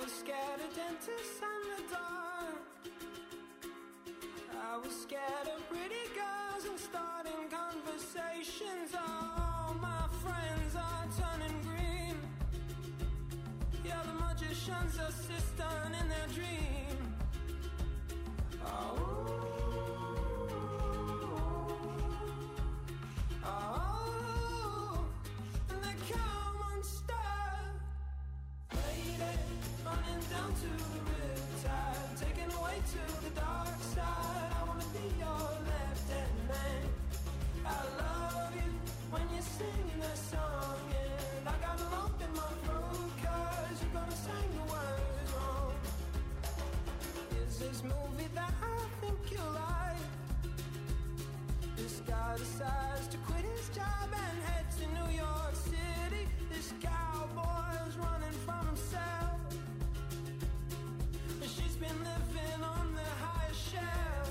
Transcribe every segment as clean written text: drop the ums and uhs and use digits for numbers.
was scared of dentists and the dark. I was scared of pretty girls and starting conversations. All my friends are turning green. Yeah, the magician's assistant in their dream. Oh. Down to the riptide, taken away to the dark side. I wanna be your left-hand man. I love you when you're singing that song, and I got a lump in my throat 'cause you're gonna sing the words wrong. Is this movie that I think you like? This guy decides to quit his job and head to New York City. This cowboy's running from himself. She's been living on the highest shelf.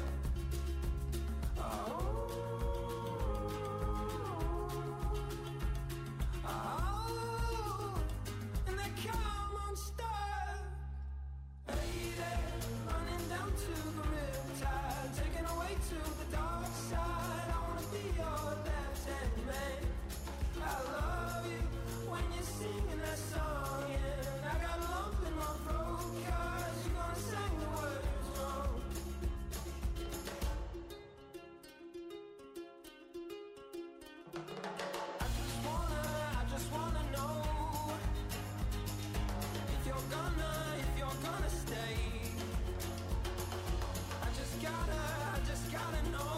And they come unstuck. Lady, running down to the riptide, taken away to the dark side. I wanna be your left-hand man. I love you when you're singing that song, and I got a lump in my throat 'cause you're gonna sing the words wrong. I just wanna know if you're gonna stay. I just gotta know.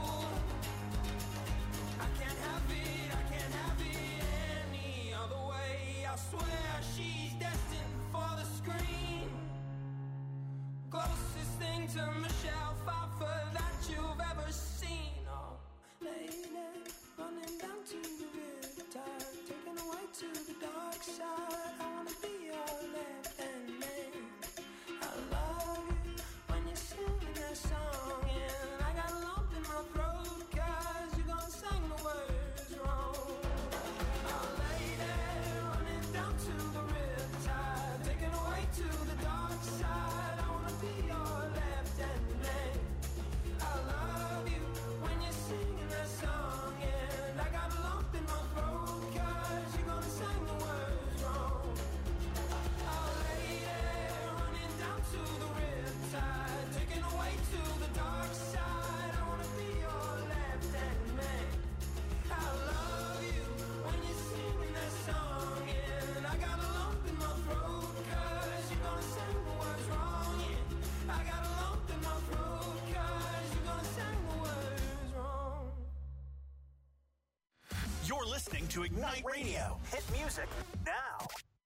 I can't have it any other way. I swear she's destined for the screen. Closest thing to Michelle Pfeiffer that you've ever seen. Oh, lady, running down to the riptide, taken away to the dark side. I wanna be your left-hand man. I love you when you're singing that song, and I got a lump in my throat 'cause you're gonna sing the words wrong. Oh, lady, running down to the riptide, taken away to the dark side. I wanna be your left-hand man. I love you when you're singing that song, and I got a lump in my throat 'cause you're gonna sing the words wrong. Oh, lady, running down to the riptide, taken away to the dark side. I wanna be your left-hand man. I love you when you're singing that song, and I got a lump in my throat 'cause you're gonna sing the words wrong. Yeah, I got a lump in my throat 'cause you're gonna sing the words wrong. You're listening to Ignite Radio. Hit music now.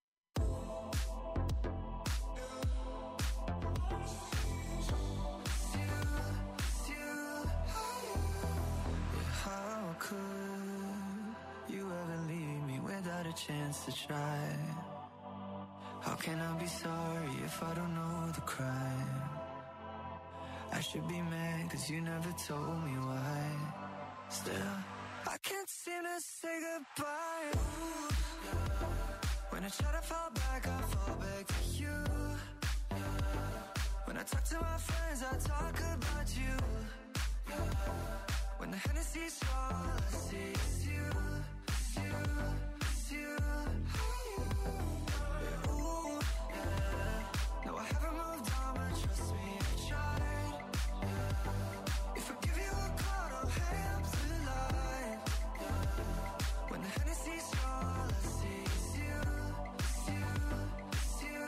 How could you ever leave me without a chance to try? How can I be sorry if I don't know the crime? I should be mad 'cause you never told me why. Still, I can't seem to say goodbye. Ooh, yeah. When I try to fall back, I fall back to you. Yeah. When I talk to my friends, I talk about you. Yeah. When the Hennessy's all I see is you, it's you, it's you. Yeah, ooh, yeah. No, I haven't moved on, but trust me, I tried. Yeah. If I give you a call, I'll hang up the line. Yeah. When the Hennessy's all I see is you, it's you, it's you.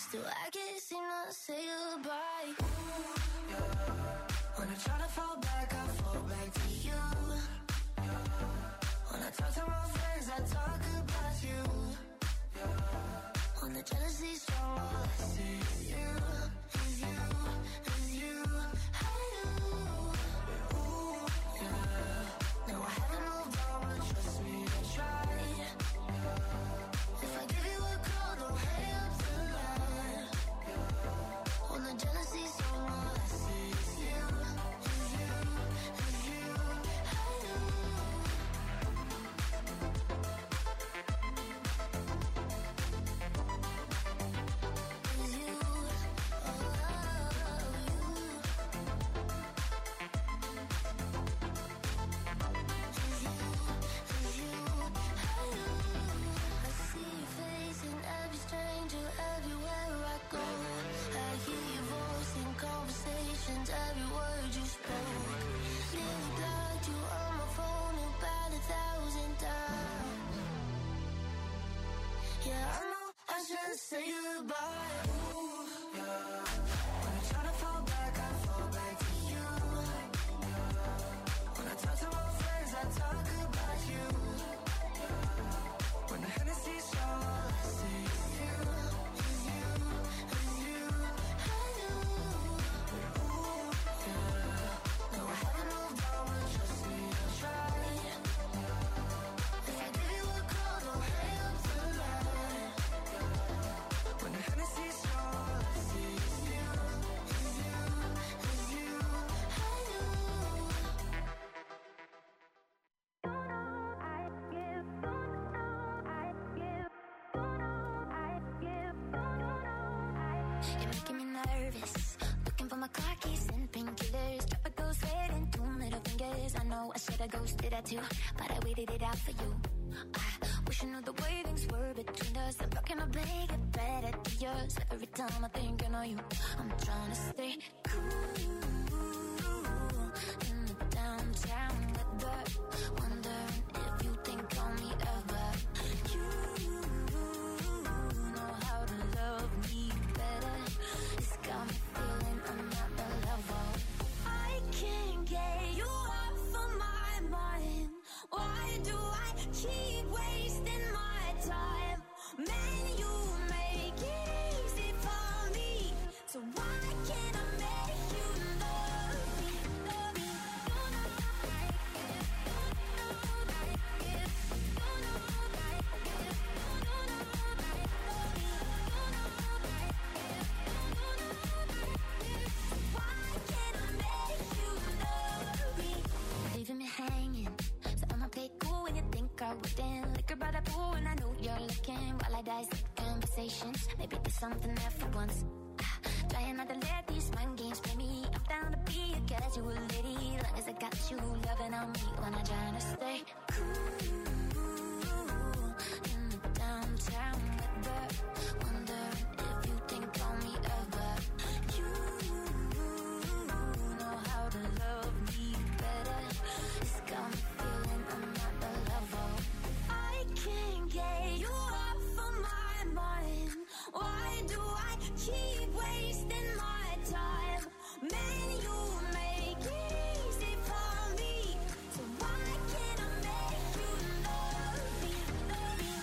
Still I can't seem to say goodbye. When I try to fall back, I fall back to you. When I talk to my friends, I talk about you. When the jealousy's strong, all I see is you, is you, is you. I do. No, I haven't moved on, but trust me, I tried. If I give you a call, don't hang up the line. When the jealousy's strong, all I see is you, is you, is you. I do. Is you, oh, I see your face in every stranger, everywhere I go. I hear your voice in conversations, every word you spoke. Nearly blocked you on my phone about 1,000 times. Yeah, I know I should say goodbye. When I try to fall back, I fall back to you. When I talk to my friends, I talk about you. When the Hennessy's strong, all I see is you, is you, is you. I do. No, I haven't moved on, but trust me, I tried. If I give you a call, don't hang up the line. When the Hennessy's strong, all I see is you, is you, is you. I do. You're making me nervous. Looking for my car keys and painkillers. Tropical sweat and 2 middle fingers. I know I should have ghosted that too, but I waited it out for you. I wish I knew the way things were between us. I'm looking to make it better to yours. Every time I think I know you, I'm trying to stay cool in the downtown weather. Wondering if you think on me ever. You know how to love me better. It's got me feeling I'm not the level. I can't get you off of my mind. Why do I keep wasting my time? Man, you make it easy for me. So why can't I make you love me? Love me. Why can't I make you love me? Leaving me hanging. So I'ma play cool when you think I wouldn't. Liquor by the pool and I know you're looking. While I dissect conversations, maybe there's something there for once. Trying not to let these mind games play me. I'm down to be a casual lady, long as I got you loving on me when I'm trying to stay cool in the downtown weather. Wondering if you think on me ever. You know how to love me better. It's got me feeling I'm not the level. I can't get you off of my mind. Why do I keep wasting my time? Man, you make it easy for me. So why can't I make you love me? Love me.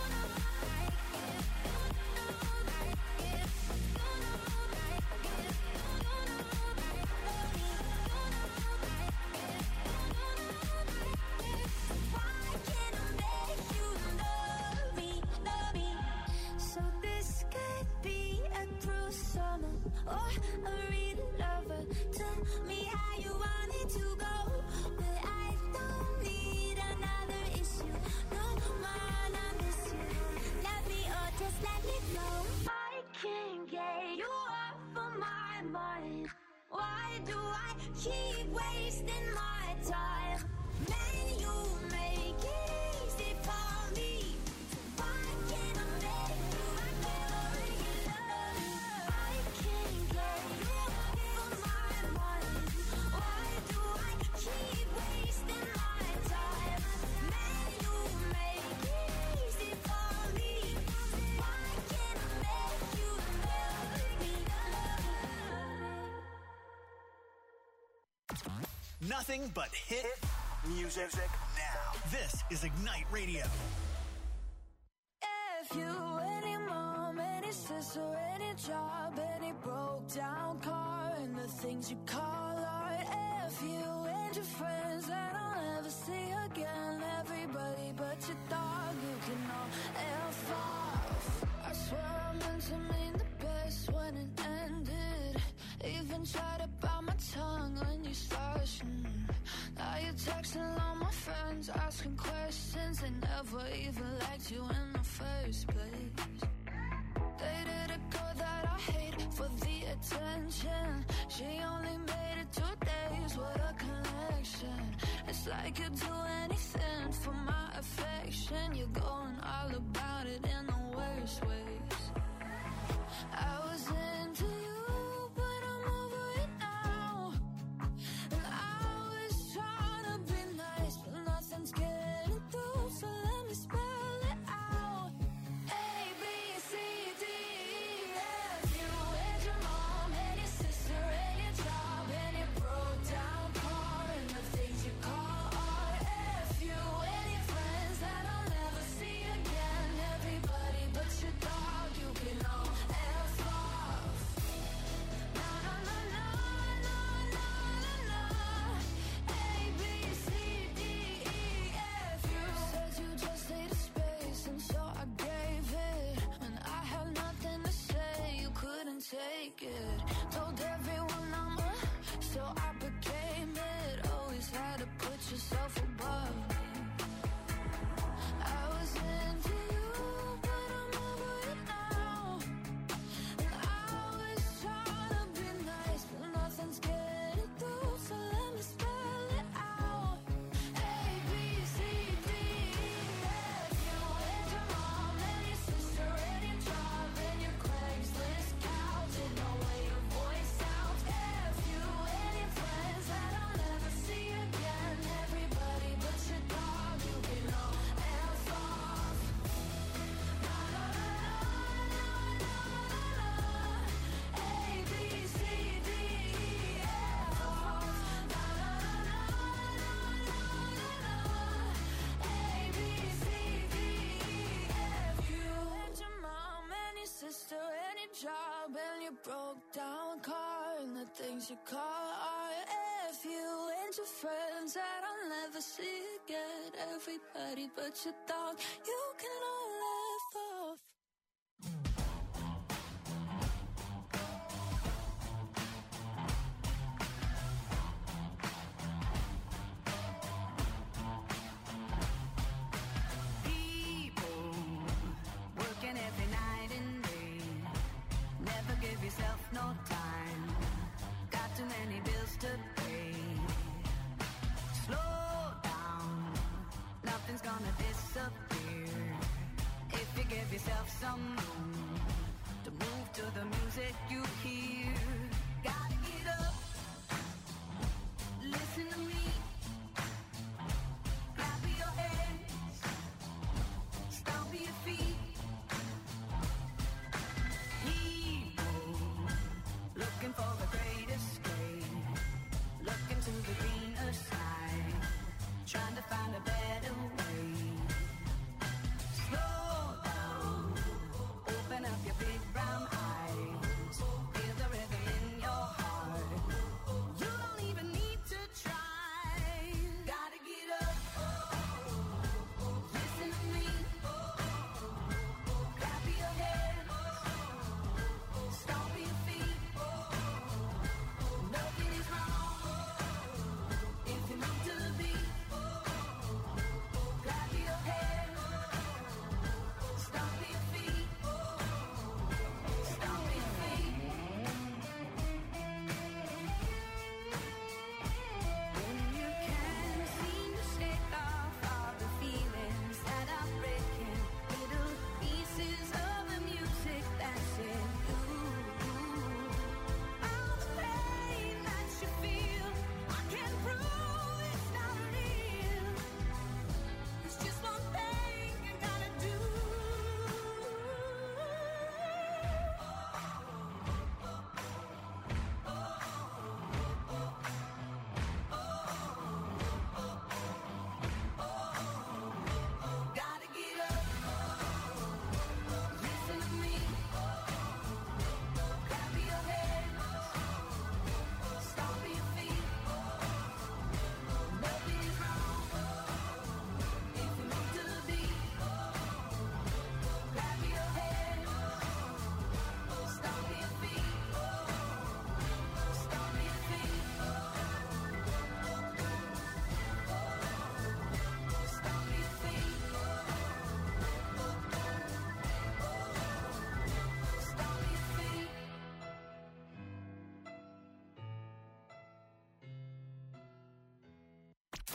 Why can't I make you love me? Love me. So this could be a cruel summer or a real lover. Tell me how you want it to go, but I don't need another issue. No man, I miss you. Love me or just let me go. I can't get you off of my mind. Why do I keep wasting my time? Man, you make it easy for me. So why can't I make you love me? I can't get you off of my mind. Why do I keep wasting my time? Man, you make it easy for me. Why can't I make you love me? nothing but hit music now. This is Ignite Radio. If you, any mom, any sister, any job, any broke down car, and the things you call art. If you and your friends that I'll never see again, everybody but your dog, you can all F off. I swear I meant to mean the best when it ended. Even tried to bite my tongue when you started. Now you're texting all my friends, asking questions. They never even liked you in the first place. Dated a girl that I hate for the attention. She only made it 2 days with a connection. It's like you'd do anything for my affection. You're going all about it in the worst ways. I was into you, but I'm over it now. And I was trying to be nice, but nothing's getting through, so let me spell it out. A, B, C, D, E, F. You and your mom and your sister and your job and your broke down car and the things you call art. F. You and your friends that I'll never see again. Everybody but your dog, you can all F off. Na na na na na na na na. A, B, C, D, E, F. You said you just needed space, and so I gave it. When I had nothing to say, you couldn't take it. Told everyone I'm a, so I became it. Always had to put yourself above me. I was into you, but I'm over it now. And I was trying to be nice, but nothing's getting through, so let me spell it out. A, B, C, D, E, F. You and your mom and your sister and your job and your Craigslist couch and the way your voice sounds. F. You and your friends that I'll never see again. Everybody but your dog, you can all F off. Na na na na na na na. A, B, C, D, E, F off. Na na na na na na na. A, B, C, D, E, F. You and your mom and your sister and your job and your broke down car and the things you call art. F. You and your friends that I'll never see again. Everybody but your dog, you can all F off. People working every night and day. Never give yourself no time. Got too many bills to pay. Slow down, nothing's gonna disappear. If you give yourself some room to move to the music you hear. Gotta get up, listen to me. Clap your hands, stomp your feet. People looking for the great escape, looking to the greener side, trying to find a better way. Slow down, open up your big brown eyes.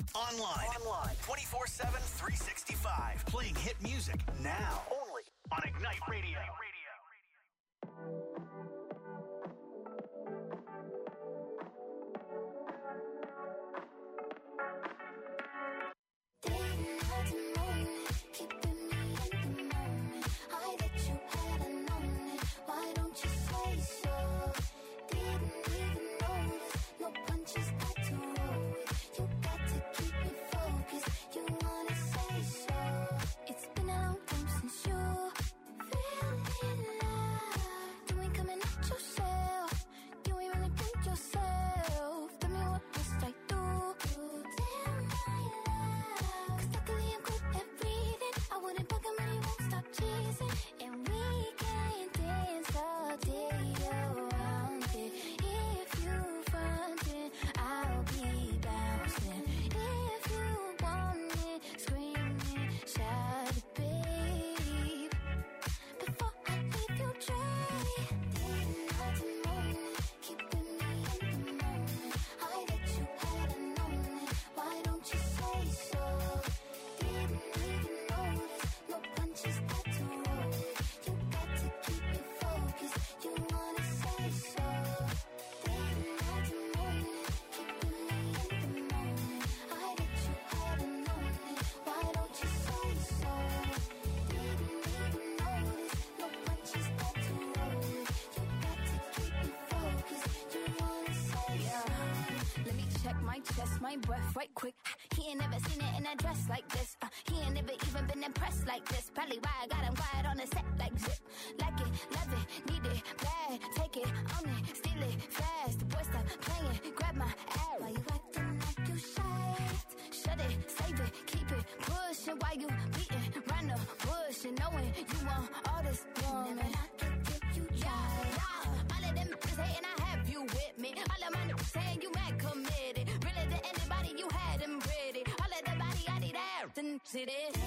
Online. 24/7, 365. Playing hit music now. Only on Ignite Radio. My breath right quick. He ain't never seen it in a dress like this. He ain't never even been impressed like this. Probably why I got him quiet on the set like zip. Like it, love it, need it, bad. Take it, own it, steal it, fast. The boy stop playing, grab my ass. Why you acting like you shy? Shut it, save it, keep it pushing. Why you beating round the bush and knowing you want all this woman? Never knock it till you try. All of them is hating, I have you with me. All of my niggas saying you mad committed. Really to anybody you had them pretty. All of the body I need out and sit it.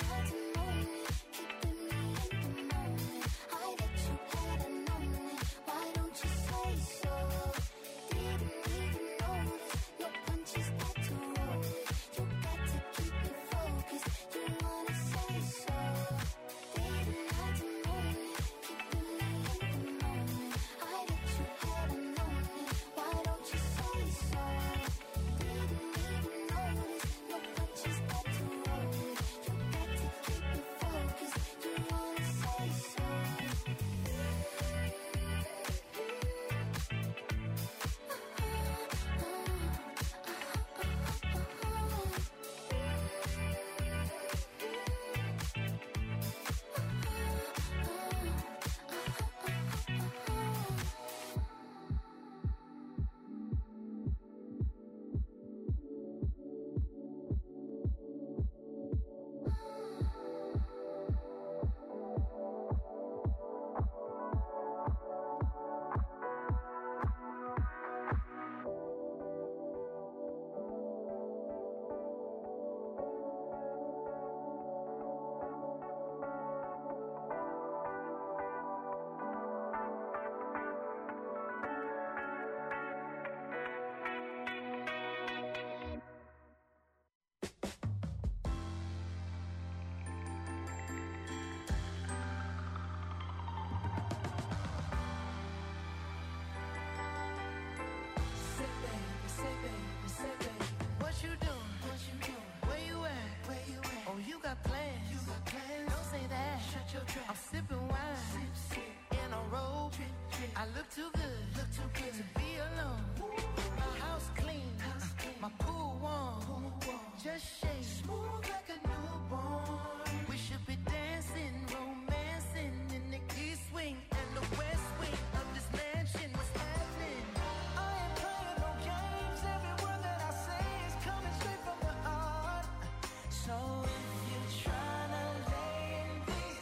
I'm sipping wine in a robe. I look too good to be alone. My house clean, my pool warm. Just shake smooth like a newborn. We should be dancing, romancing in the east wing and the west wing of this mansion. What's happening? I ain't playing no games. Every word that I say is coming straight from the heart. So if you're trying to lay in these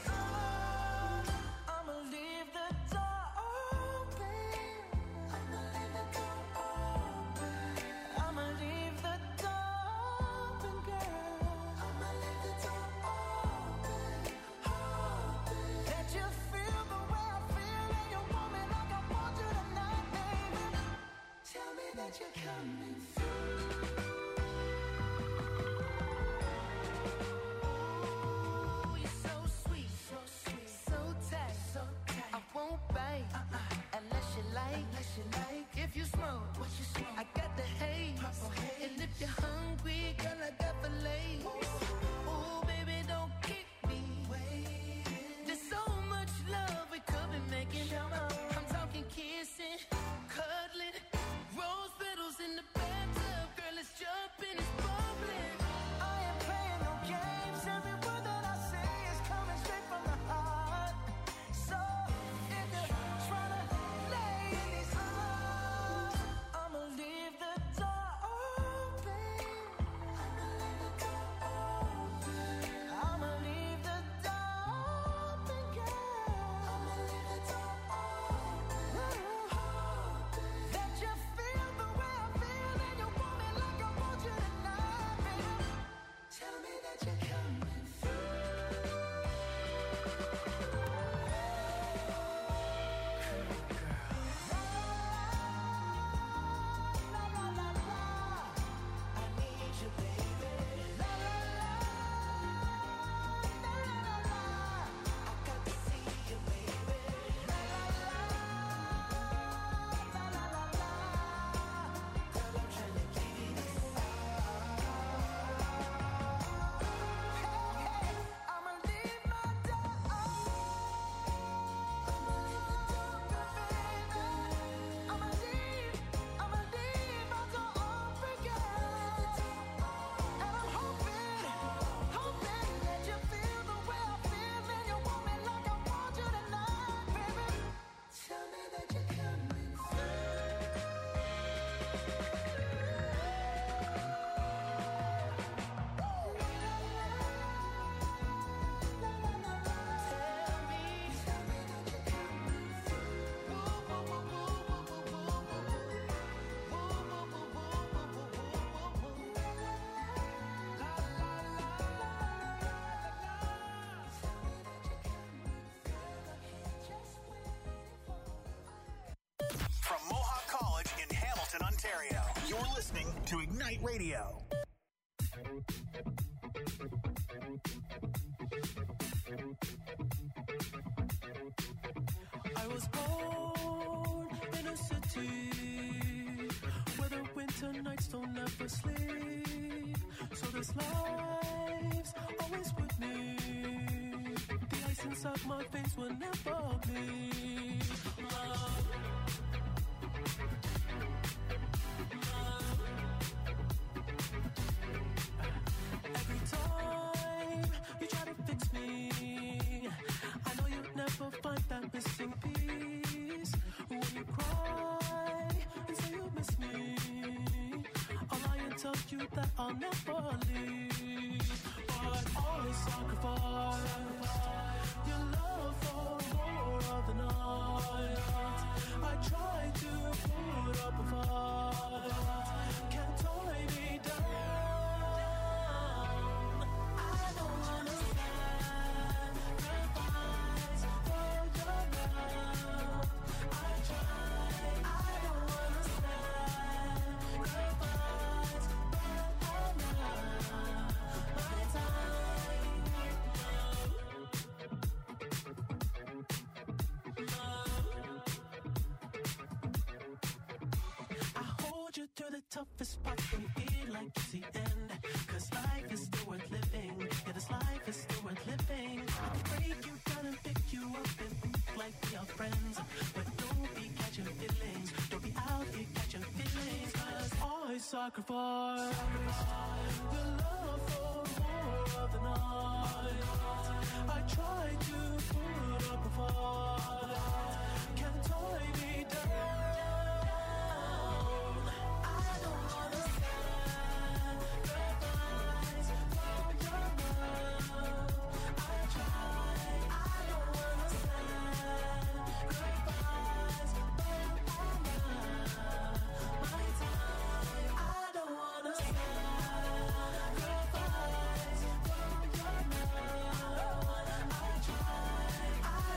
arms, I'ma leave the door open. I'ma leave the door open. I'ma leave the door open, girl. you smoke, what you smoke? I got the haze. And if you're hungry, girl, I got fillets. Ooh, baby, don't keep me waiting. There's so much love we could be making. I'm talking kissing, cuddling, rose petals in the bathtub. Girl, let's jump in, it's bubbling. I ain't playing no games. Every word that I say is coming straight from the heart. So if you're trying to lay in these arms, I'ma leave the door open. I'ma leave the door open, girl. That you feel the way I feel and you want me like I want you tonight, baby. Tell me that you're coming through. La la la la, I need you, baby. La la la, la la la, I got to see you, baby. La la la, la la la la, girl, I'm trying to give you this. Hey, I'ma leave my door open. I'ma leave the door open, baby. I'ma leave my door open, girl. And I'm hoping that you feel the way I feel and you want me like I want you tonight, baby. Tell me that you're coming From Mohawk College in Hamilton, Ontario, you're listening to Ignite Radio. I was born in a city where the winter nights don't ever sleep. So this life's always with me. The ice inside my veins will never bleed. Love. Every time you try to fix me, I know you'll never find that missing piece. When you cry and say you miss me, I'll lie and tell you that I'll never leave. But always sacrifice your love for more of the night. I try to put up a fight, can't tie me down. I don't wanna sacrifice for your love. I try, I don't wanna sacrifice, but I'm not my time. I hold you through the toughest parts when you feel like it's the end. Cause life is still worth living. Yeah, this life is still worth living. I can break you down and pick you up and think like we are friends. But don't be catching feelings. Don't be out here catching feelings. Cause I sacrifice your love for more of the night. I try to put up a fight, can't tie me down. I don't wanna sacrifice for your love. I try, I don't wanna sacrifice, but I'm not my time. I don't wanna sacrifice for your love. I try, I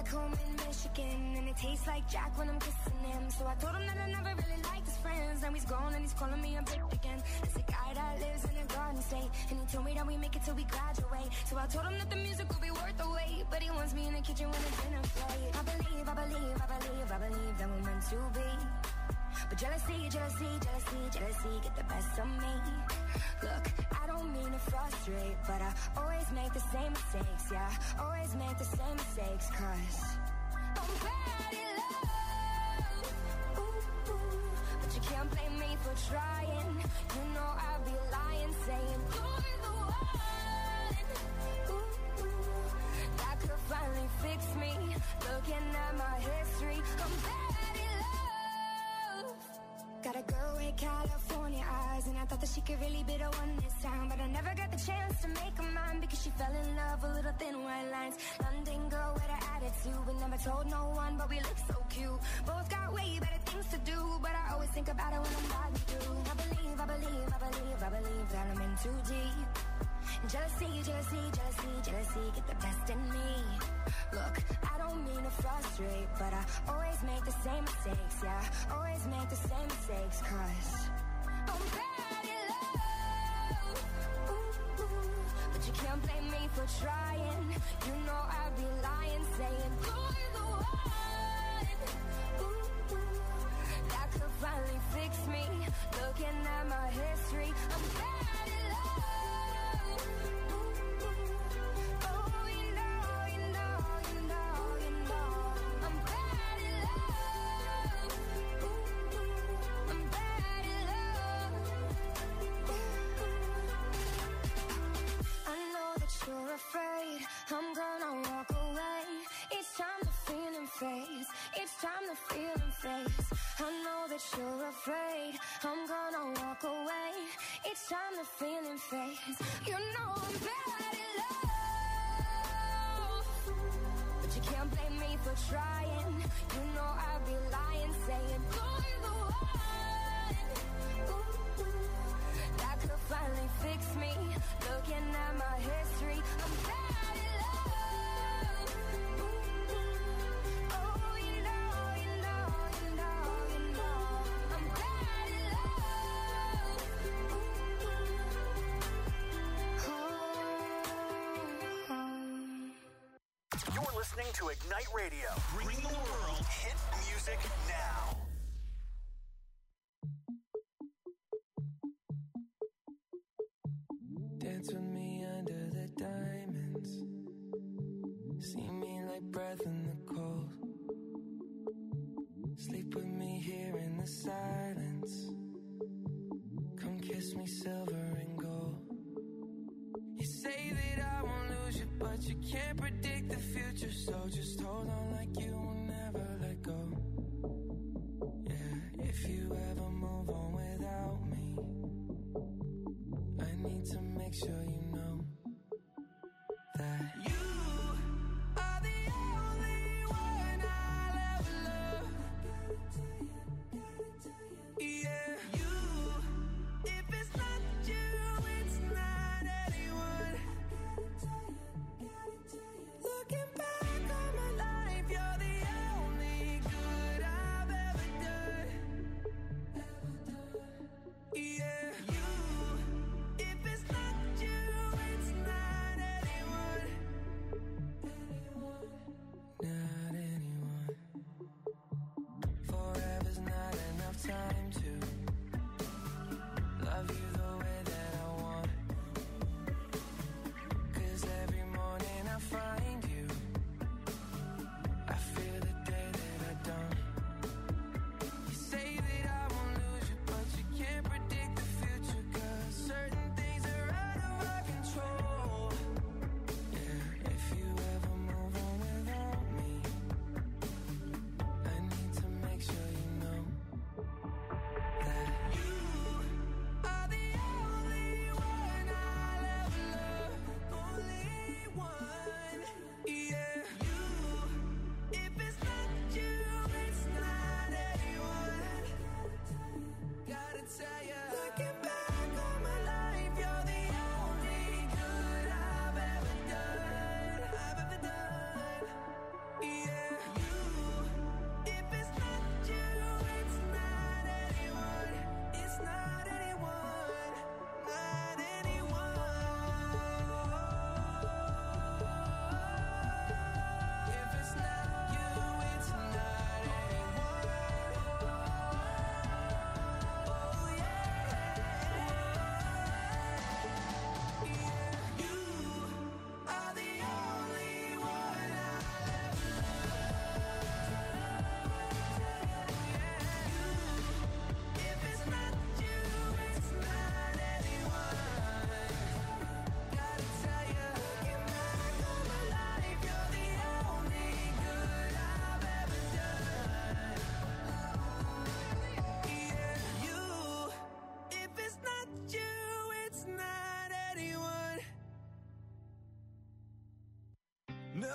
home in Michigan, and it tastes like Jack when I'm kissing him. So I told him that I never really liked his friends. Now he's gone and he's calling me a bitch again. It's a guy that lives in a garden state, and he told me that we make it till we graduate. So I told him that the music will be worth the wait, but he wants me in the kitchen when it's dinner plate. I believe that we're meant to be. But jealousy get the best of me. Look, I don't mean to frustrate, but I always make the same mistakes. Yeah, always make the same mistakes, 'cause I'm bad in love. Ooh, ooh. But you can't blame me for trying. You know I'd be lying, saying you're the one. Ooh, ooh. That could finally fix me. Looking at my history, I'm bad in love. Got a girl with California eyes, and I thought that she could really be the one this time. But I never got the chance to make her mine, because she fell in love with little thin white lines. London girl with an attitude, but never told no one, but we look so cute. Both got way better things to do, but I always think about it when I'm riding through. I believe that I'm in too deep. Jealousy get the best in me. Look, I don't mean to frustrate, but I always make the same mistakes. Yeah, always make the same mistakes, 'cause I'm bad in love. Ooh, ooh. But you can't blame me for trying. You know I'd be lying, saying you're the one. Ooh, ooh. That could finally fix me. Looking at my history, I'm bad in love. Ooh, ooh. Oh, you know, I'm bad in love. Ooh, ooh. I'm bad in love. I know that you're afraid I'm gonna walk away. Each time the feeling fades, each time the feeling fades. I know that you're afraid I'm gonna walk away. Each time the feeling fades, you know I'm bad in love. But you can't blame me for trying. You know I'd be lying, saying you're the one. Ooh, ooh. That could finally fix me. Looking at my history, I'm bad in love. Ooh, ooh. Oh, you know, I'm bad in love. Ooh, ooh. You're listening to Ignite Radio, bringing the world hit music now. Dance with me under the diamonds. See me like breath in the cold. Sleep with me here in the silence. Come kiss me silver and gold. You say that I won't lose you, but you can't predict the future. So just hold on like you will never let go. Yeah, if you ever move on without me, I need to make sure you know that you are the only one I'll ever love. Yeah, you. If it's not you, it's not anyone. Looking back on my life, you're the only good I've ever done. Yeah, you. If it's not you,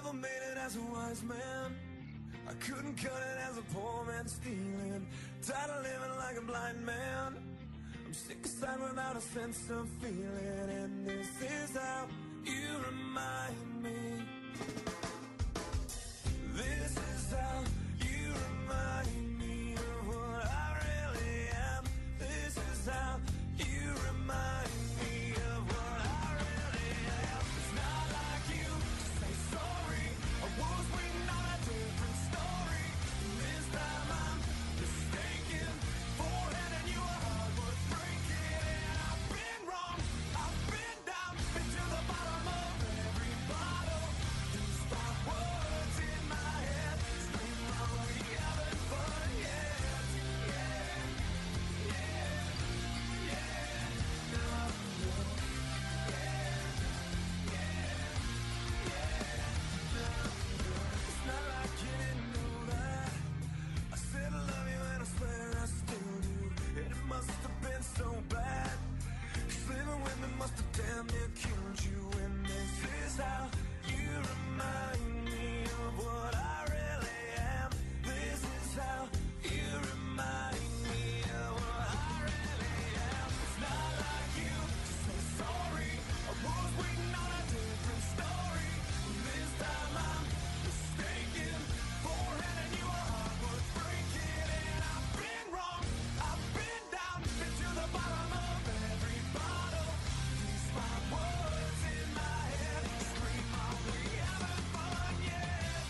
Never made it as a wise man. I couldn't cut it as a poor man stealing. Tired of living like a blind man. I'm sick aside without a sense of feeling. And this is how you remind me. This is how you remind me of what I really am. This is how you remind me of what I really am. It's not like you to say sorry. I was waiting on a different story. And this time I'm mistaken for handing you a heart worth breaking. And I've been wrong, I've been down, been to the bottom of every bottle. These five words in my head scream out we haven't fun yet. It's not like you didn't know that. I said I love you and I swear I still do. And it must have been so bad. 'Cause living with me must have damn near killed you. And this is how you remind me of what I really am. This is how you remind me of what I really am. It's not like you to say sorry. I was waiting on a different story. This time I'm mistaken for handing you a heart worth breaking. And I've been wrong, I've been down, been to the bottom of every bottle. These five words in my head scream out we haven't fun yet.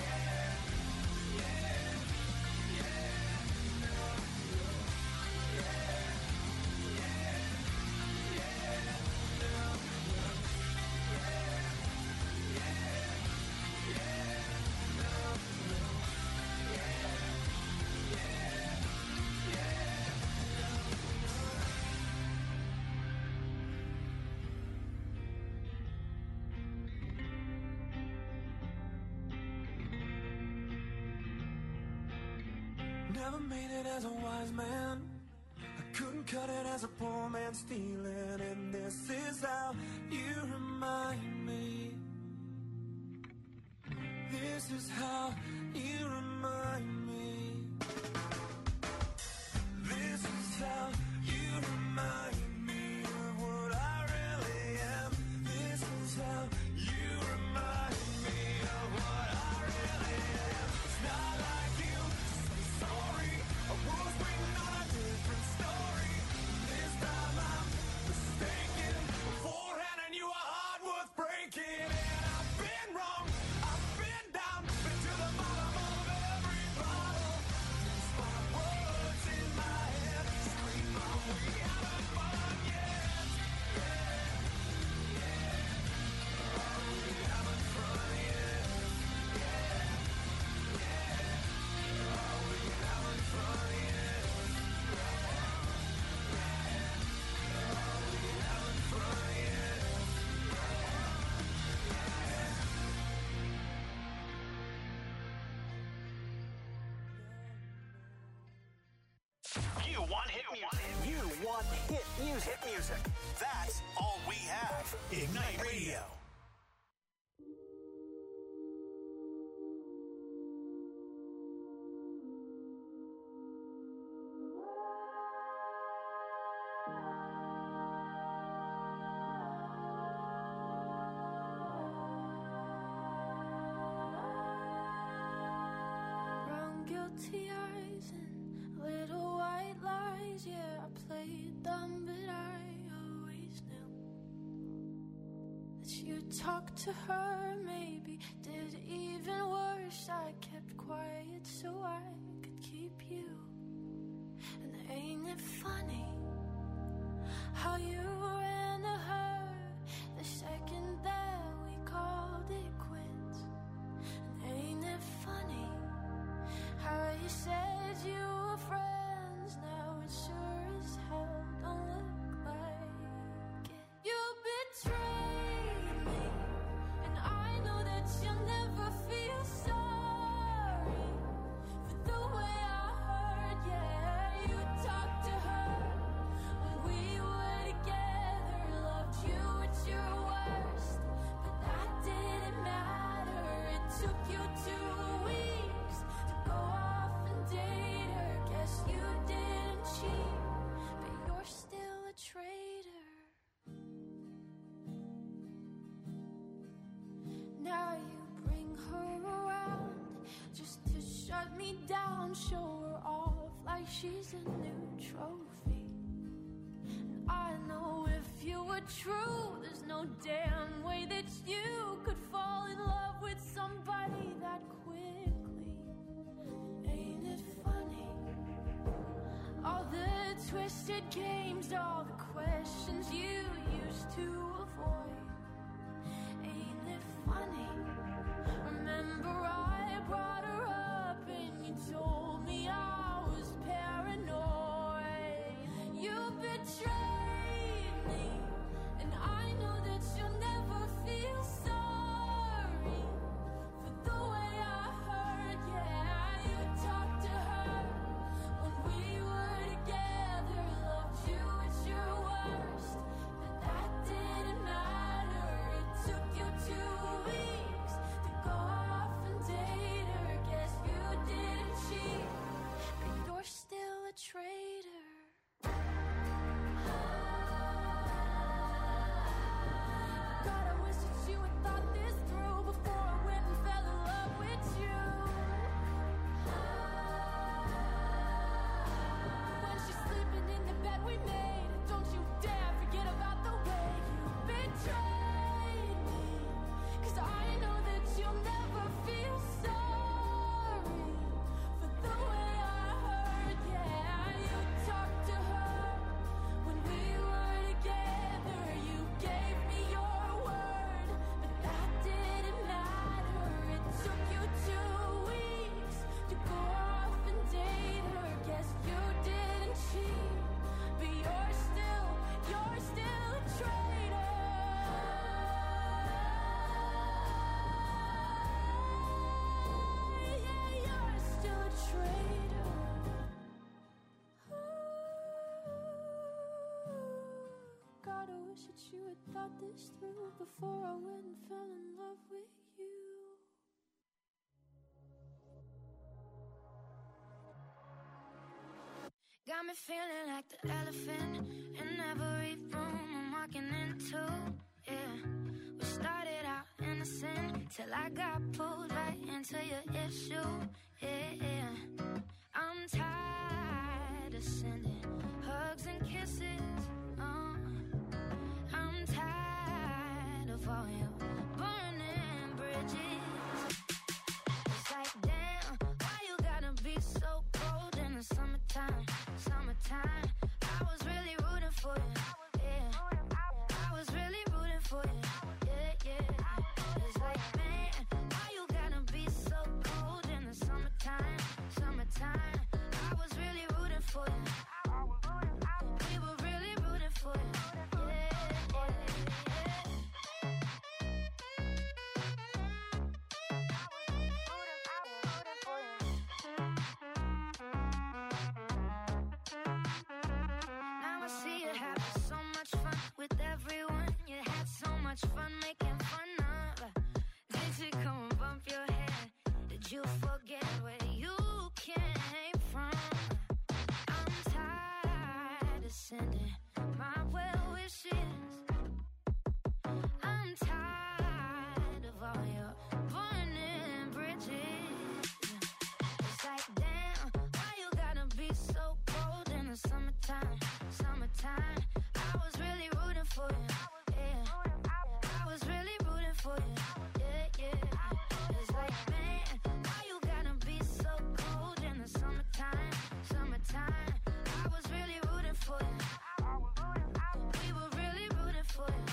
Never made it as a wise man. I couldn't cut it as a poor man stealing. And this is how you remind me. This is how you remind me. This is how you remind me of what I really am. This is how you remind me of what I really am. It's not like you to say sorry. I was waiting on a different story. This time I'm mistaken for handing you a heart worth breaking. And I've been wrong, I've been down, been to the bottom of every bottle. These five words in my head scream out we haven't fun yet. Oh, we haven't fun yet. Oh, we haven't fun yet. Oh, we haven't fun yet. You want hit music. You want hit music. Hit music. That's all we have. Ignite Radio. Brown guilty eyes and little white lies. Yeah, I played dumb, but I always knew that you talked to her. Maybe did even worse. I kept quiet so I could keep you. And ain't it funny how you ran to her the second that we called it quits? And ain't it funny how you said you were friends? Now it sure as hell don't look like it. You betrayed me, and I know that you'll never feel sorry for the way I heard. Yeah, you talked to her don't show her off like she's a new trophy. And I know if you were true, there's no damn way that you could fall in love with somebody that quickly. Ain't it funny? All the twisted games, all the questions you used to avoid. Ain't it funny? Remember I brought her up and you told me I was paranoid. You betrayed me, and I know that you'll never feel sorry for the way I hurt. Yeah, you talked to her when we were together, loved you at your worst, but that didn't matter. It took you 2 weeks to go off and date her. Guess you didn't cheat, but you're still a traitor. God, I wish that you had thought this through before I went and fell in love with you. When she's sleeping in the bed we made, don't you dare forget about the way you betrayed me. 'Cause I know that you'll never feel sorry for the way I hurt. Yeah, you talked to her when we were together. You gave me your word, but that didn't matter. It took you 2 weeks to go off and date her. Guess you didn't cheat, but you're still a traitor. Yeah, you're still a traitor. God, I wish that you had thought this through before I went and fell in love with you. Got me feeling like the elephant in every room I'm walking into. Yeah, we started out innocent till I got pulled right into your issue. Yeah, I'm tired of sending hugs and kisses. I'm tired of all your burning bridges. It's like, damn, why you gotta be so cold in the summertime? Summertime, I was really rooting for you. Yeah, I was really rooting for you. Yeah. It's like, man, why you gotta be so cold in the summertime? Summertime, I was really rooting for you. We were really rooting for you. Now I see you having so much fun with everyone. You had so much fun making fun of. Did you come and bump your head? Did you forget where you came from? I'm tired of sending my well wishes. I'm tired of all your burning bridges. It's like, damn, why you gotta be so cold in the summertime? Summertime, I was really rooting for you. Yeah, I was really rooting for you. Yeah. It's like, man, why you gotta be so cold in the summertime? Summertime, I was really rooting for you. We were really rooting for you.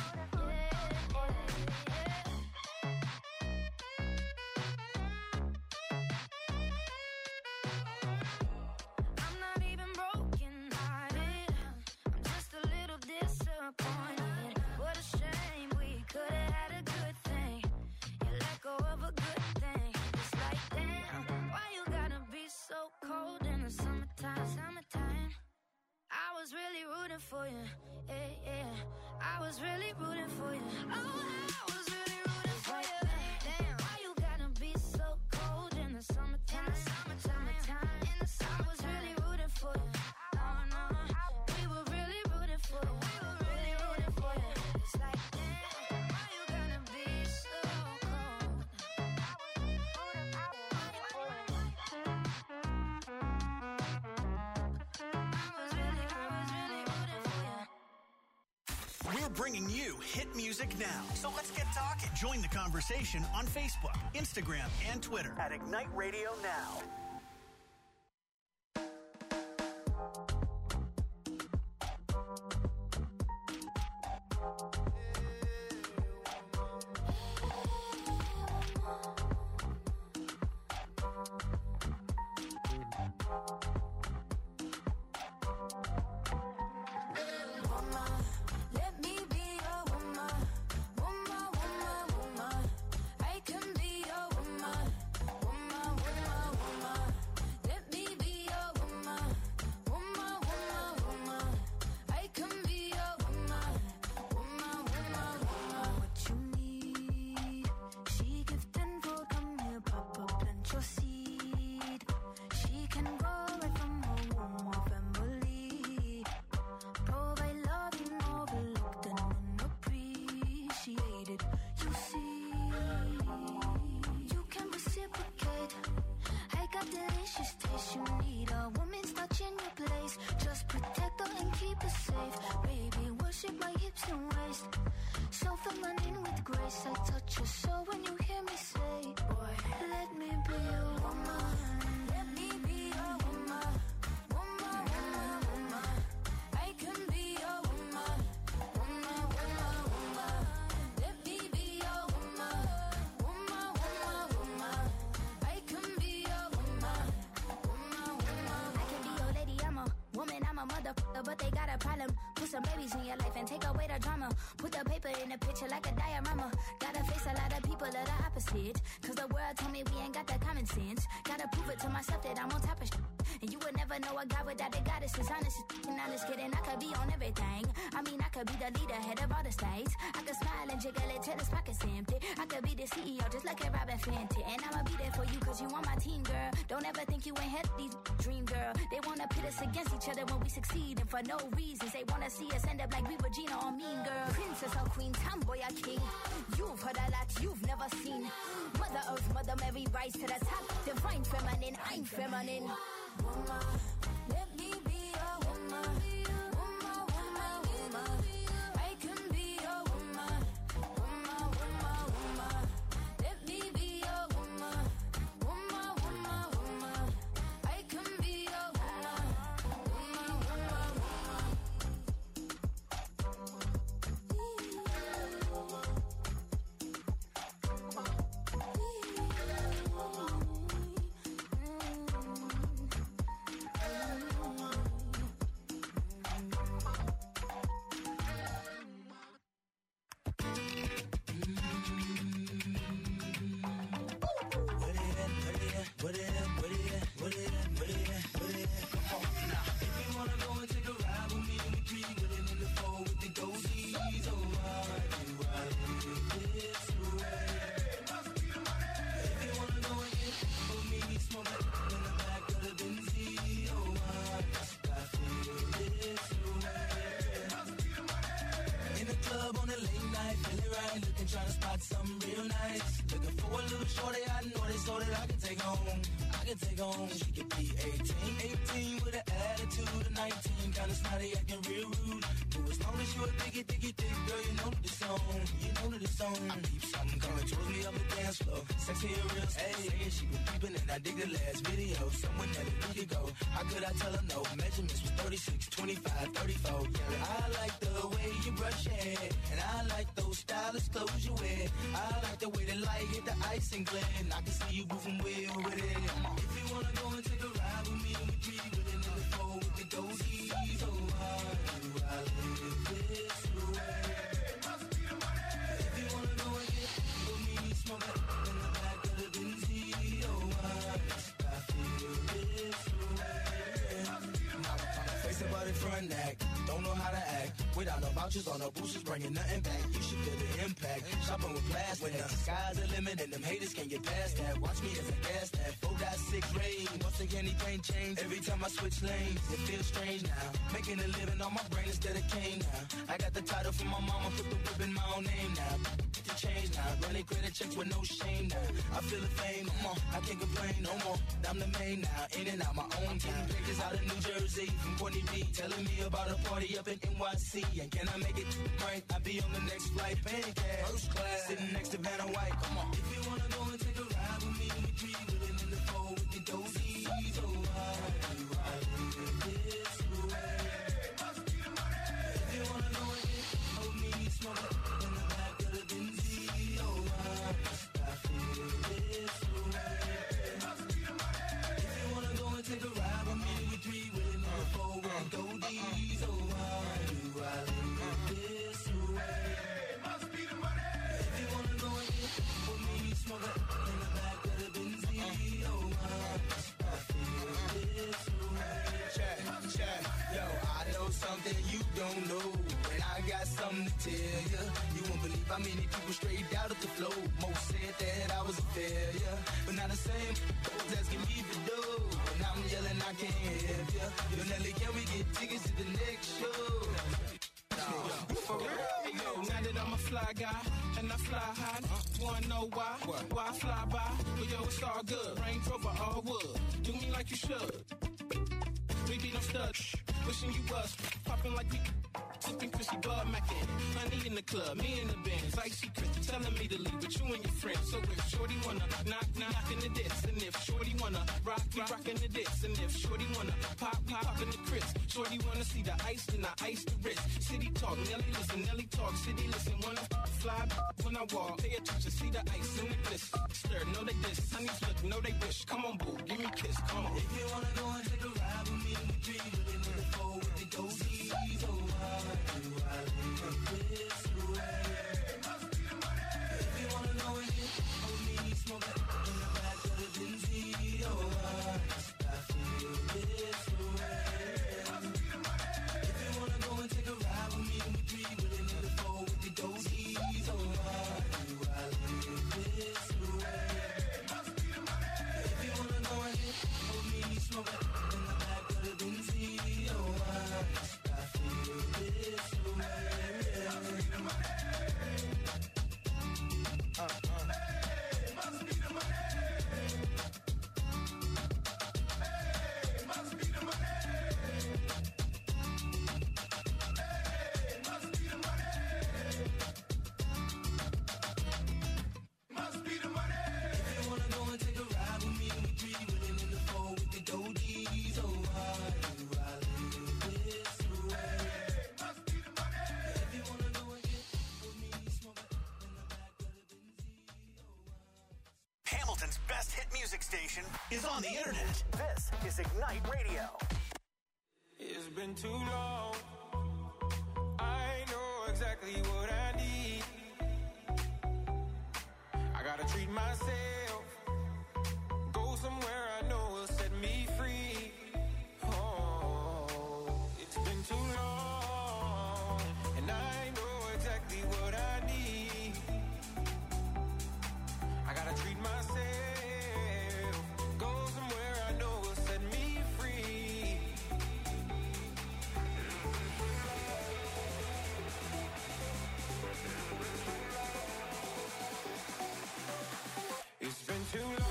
I'm not even broken hearted. I'm just a little disappointed. What a shame, we could have had a good thing. You let go of a good thing. It's like, damn, why you gotta be so cold in the summertime? Summertime, I was really rooting for you. Yeah. I was really rooting for you. Oh, I was really rooting for you. Damn, why you gotta be so cold in the summertime? Summertime, I was really rooting for you. Oh no, we were really rooting for you. We were really rooting for you. It's like, damn, why you gotta be so cold? We're bringing you hit music now. So let's get talking. Join the conversation on Facebook, Instagram, and Twitter at Ignite Radio Now. Let me be your woman, woman, woman, woman. I can be your woman, woman, woman, woman. Let me be your woman, woman, woman, woman. I can be your woman, woman, woman, woman. What you need, she give tenfold. Come here, Papa, plant your seed. She can grow right from her womb or family. Provide love and overlooked and unappreciated. You see, you can reciprocate. I got delicious taste. You need a woman's touch in your place. Just protect her and keep her safe. Baby, worship my hips and waist. So feminine with grace. I touch your soul when you hear me say, boy, let me be your woman. Let me be your woman. Woman, woman, woman. I can be your woman, woman, woman, woman. Let me be your woman, woman, woman, woman. I can be your woman, woman, woman. I can be your lady, I'm a woman, I'm a motherfucker, but they got a problem. Put some babies in your life and take away the drama. Put the paper in the picture like a diorama. Gotta face a lot of people that are opposite. Cause the world told me we ain't got the common sense. Gotta prove it to myself that I'm on top of shit. And you would never know a guy without a goddess is honest. And honest kidding, I could be on everything. I mean, I could be the leader, head of all the states. I could smile and jiggle it till his pockets empty. I could be the CEO just like a Robin Fenty. And I'ma be there for you cause you on my team, girl. Don't ever think you ain't had these dream, girl. They wanna pit us against each other when we succeed. And for no reasons, they wanna see us end up like we were Gina or Mean Girl. Princess or queen, tomboy or king. You've heard a lot you've never seen. Mother Earth, Mother Mary, rise to the top. Divine feminine, I'm feminine. Woman, let me be your woman. Woman, woman, woman. I can be your woman. Woman, woman, woman. Let me be your woman. Woman, woman, woman. I can be your woman. Woman, woman, woman. Trying to spot something real nice. Looking for a little shorty I know they so that I can take home. I can take home. She could be 18 with an attitude of 19. Kinda snotty, acting real rude. But as long as you a diggy, thick, girl, you know the song. You know the song. I keep something coming towards me up the dance floor. Sexy and real, hey, she was peeping and I dig the last video. Someone that a week ago. How could I tell her no? Measurements was 36, 25, 34. Yeah, I like the way you brush your hair. And I like those stylish clothes you wear. I like the way the light hit the ice and glare. And I can see you moving way over there. If you wanna go and take a ride with me, we be with it in the four with the goatees. So why do I live this way? If you wanna go and get with me, smoke it in the back of the Benzie. Oh, why do I feel this way? Face about it front act, don't know how to act. Without no vouchers or no boosters, bringing nothing back. You should feel the impact. Shopping with plastic. When the sky's the limit and them haters can't get past that. Watch me as I gas that. 4.6 rain. Once again, anything change. Every time I switch lanes, it feels strange now. Making a living on my brain instead of cane now. I got the title from my mama, put the whip in my own name now. Get the change now. Running credit checks with no shame now. I feel the fame, no more. I can't complain no more. I'm the main now. In and out my own time. Pages out of New Jersey, from Courtney B telling me about a party up in NYC. And can I make it right? I'll be on the next flight, paying cash. First class, sitting next to Vanna White. Come on. If you wanna go and take a ride with me, we three willing in the four with the dozies. Oh, why do I live this way? Must be the money. If you wanna go and get hold me, smoke it in the back of the Benz. Oh, why must I feel this way? Must be the money. If you wanna go and take a ride with me, we three willing in the four with the dozies. Oh, why do I live this way? Must be the money. If you wanna go and get hold me, smoke it in the back of the Benz. Oh, why must I feel this way? Check. Yo, I know something you don't know, and I got something to tell you. You won't believe how many people straight out of the flow. Most said that I was a failure, but now the same folks asking me to do. And I'm yelling, I can't help you. Yo, Nelly, can we get tickets to the next show? For real? Hey, yo, now that I'm a fly guy and I fly high, wanna know why? Why I fly by? But yo, it's all good. Range Rover, all wood. Do me like you should. We be no studs. Wishing you was popping like we sipping Chrissy Bud Mackin. Honey in the club, me in the Benz, icy Chris telling me to leave with you and your friends. So if Shorty wanna knock in the diss, and if Shorty wanna rock, we rockin' the diss, and if Shorty wanna pop, we poppin' the Chris. Shorty wanna see the ice, then I ice the wrist. City talk, Nelly listen, Nelly talk, city listen. Wanna fly when I walk, pay attention, see the ice in the bliss. Stir, know they diss, honeys look, know they wish. Come on, boo, give me a kiss, come on. If you wanna go and take a ride with me, we three really in the four with the dozies. Oh, why do I live this way? Must be the money. If you wanna know and get hold me, smoke it in the back of the Benz. Oh, why must I feel this way? Must be the money. If you wanna go and take a ride with me, we three willing in the four with the dozies. Oh, why do I live this way? Must be the money. If you wanna go and get hold me, smoke it in the back of the Benz. Oh, why must I feel this way? Must be the money. Must be the money. Must be the money. Must be the money. Must be the money. If you wanna go and take a ride with me, we three willing in the four with the dozies. Oh, why do I live this way? Must be the money. If you wanna go and get with me, smoke it in the back of the Benz. Hamilton's best hit music station is on the internet. This is Ignite Radio. It's been too long. I know exactly what I need. I gotta treat myself. Go somewhere I know will set me free. Oh, it's been too long. And I know exactly what I need. I gotta treat myself. Go somewhere I know will set me free. It's been too long.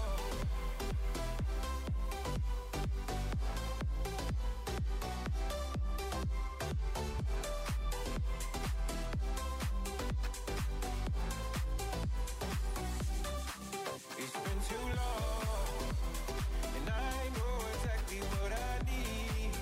It's been too long, and I know exactly what I need.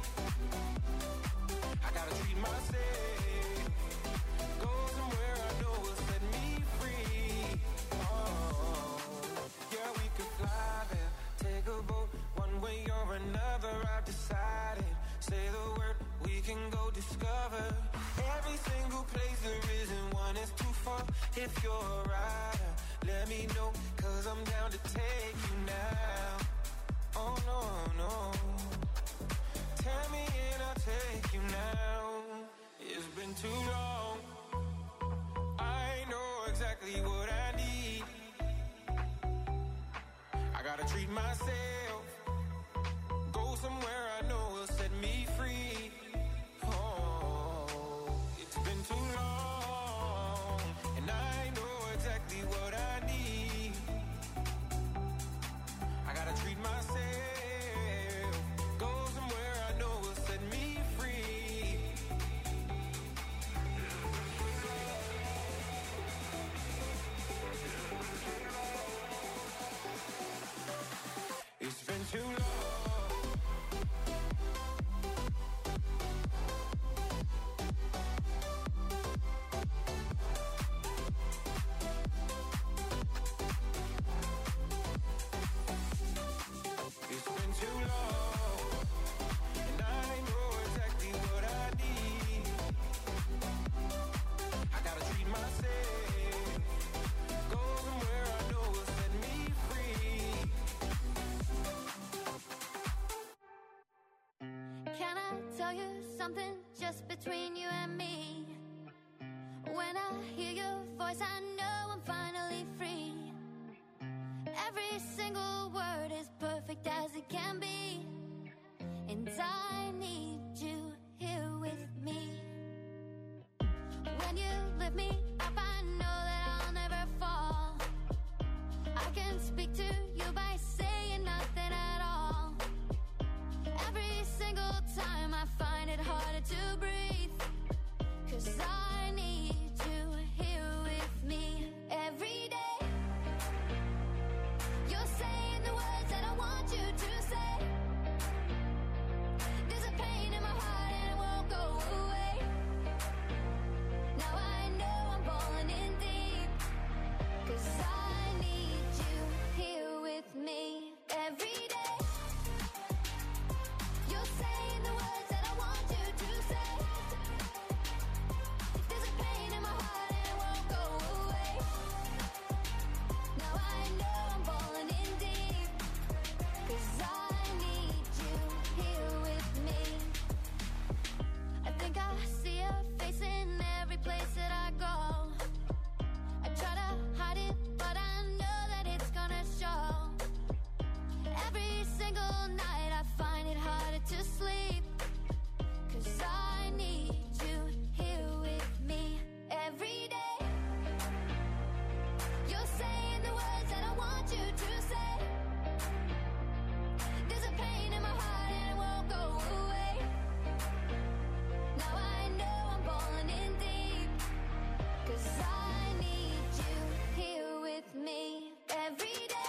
I gotta treat myself. Go somewhere I know will set me free. Oh, yeah, we could fly there, take a boat, one way or another. I've decided. Say the word, we can go discover every single place there isn't one that's too far. If you're a rider, let me know, 'cause I'm down to take you now. Oh no, no. Tell me and I'll take you now. It's been too long. I know exactly what I need. I gotta treat myself. Go somewhere I know will set me free. Oh, it's been too long, and I know exactly what I need. I gotta treat myself. Go somewhere I know will set me too long. It's been too long, and I know exactly what I need. I gotta treat myself, go somewhere I know will set me free. Can I tell you something just between you and me? When I hear your voice, I know I'm finally free. Every single word is perfect as it can be, and I need you here with me. When you lift me up, I know that I'll never fall. I can speak to you by saying nothing at all. Every single time I find it harder to breathe, 'cause I need you here with me every day. You're saying the words that I want you to say. There's a pain in my heart and it won't go away. Now I know I'm falling in deep, 'cause I need you here with me every day. You're saying the words that I want you to say. There's a pain in my heart and it won't go away. Now I know I'm falling in deep, 'cause I need you here with me. I think I see your face in every place that I go. I try to hide it, but I know that it's gonna show. Every single night I find it harder to sleep, 'cause I need you here with me every day. You're saying the words that I want you to say. There's a pain in my heart and it won't go away. Now I know I'm falling in deep, 'cause I need you here with me every day.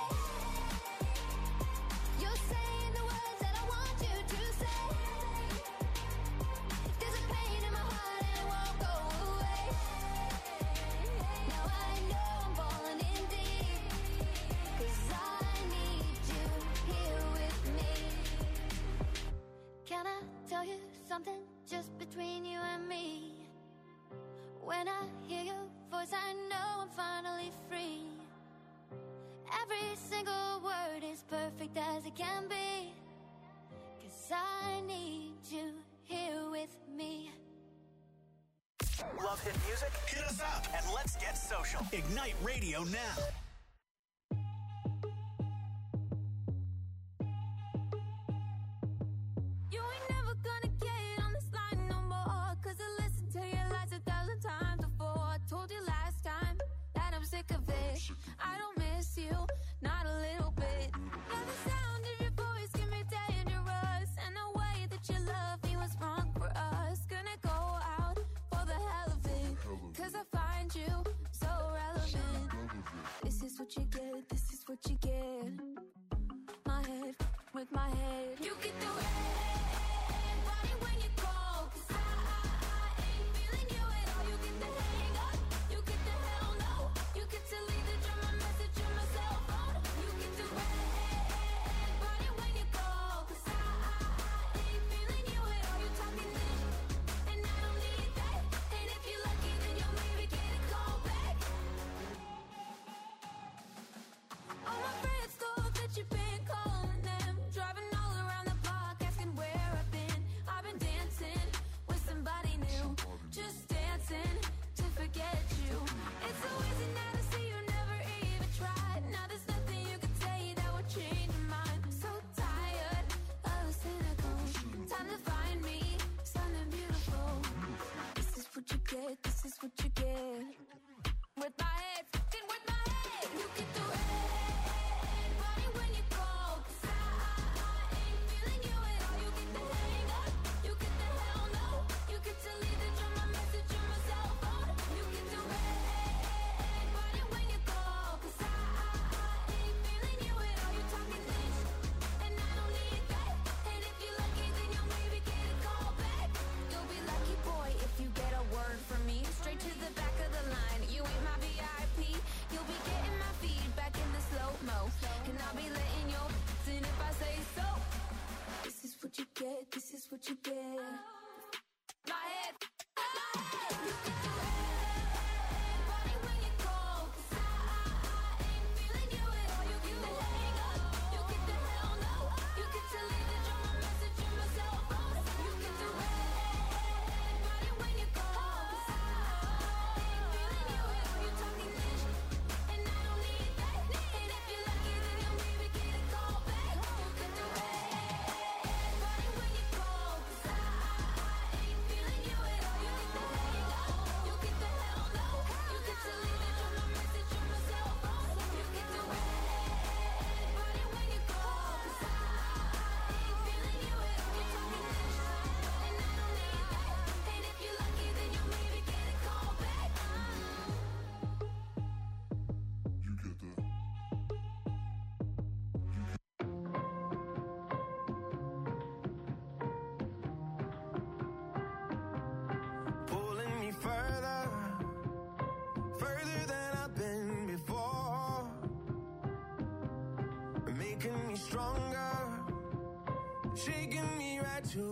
You're saying the words that I want you to say. There's a pain in my heart and it won't go away. Now I know I'm falling in deep, 'cause I need you here with me. Can I tell you something just between you and me? When I hear your voice, I know I'm finally free. Every single word is perfect as it can be, 'cause I need you here with me. Love hit music? Hit us up and let's get social. Ignite Radio now. You ain't never gonna get on this line no more, 'cause I listened to your lies 1,000 times before. I told you last time that I'm sick of it. I don't miss you, not a little bit. Yeah, the sound of your voice can be dangerous, and the way that you love me was wrong for us. Gonna go out for the hell of it, 'cause I find you so relevant. This is what you get, this is what you get. My head with my head. You get the red body when you call, 'cause I ain't feeling you at all. You get the hang up, you get the hell no. You get to leave the drum, my message to myself. what you get.